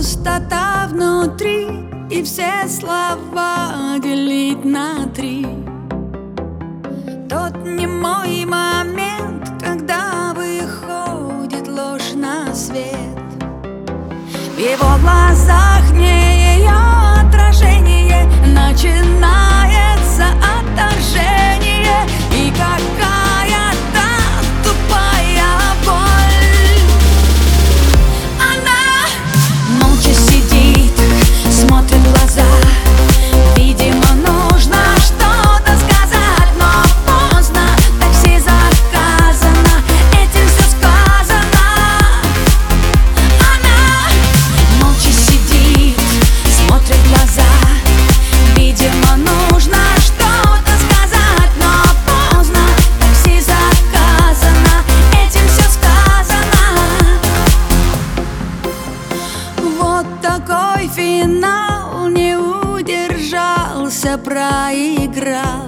Пустота внутри, и все слова делить на три. Тот немой момент, когда выходит ложь на свет. В его глазах не ее отражение, начинается отторжение и какая-то тупая боль. Она молча сидит, смотрит в глаза. Видимо, нужно что-то сказать, но поздно, такси заказано, этим все сказано. Она молча сидит, смотрит в глаза. Видимо, нужно что-то сказать, но поздно, такси заказано, этим все сказано. Вот такой финал, не удержался, проиграл.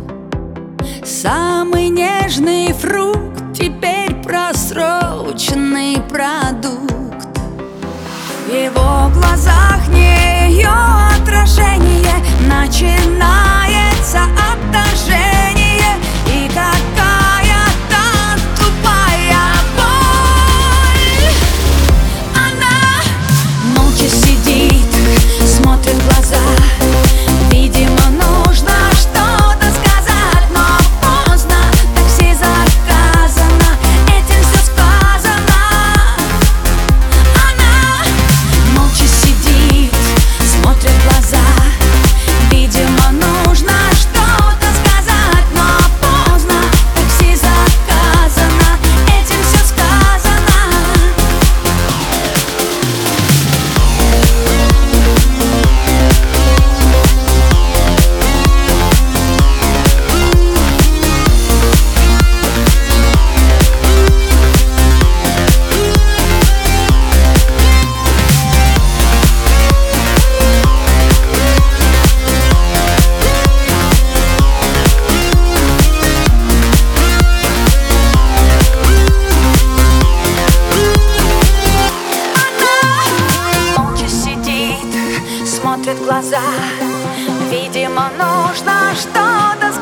Самый нежный фрукт, теперь просроченный продукт. В его глазах не ее отражение, начинается отторжение и какая-то тупая боль. Она молча сидит, смотрит в глаза. Видимо, нужно что-то сказать, но поздно, такси заказано, этим все сказано. Она молча сидит, смотрит в глаза. Видимо, нужно что-то сказать, но поздно, такси заказано, этим все сказано. Молча сидит, смотрит в глаза. Видимо, нужно что-то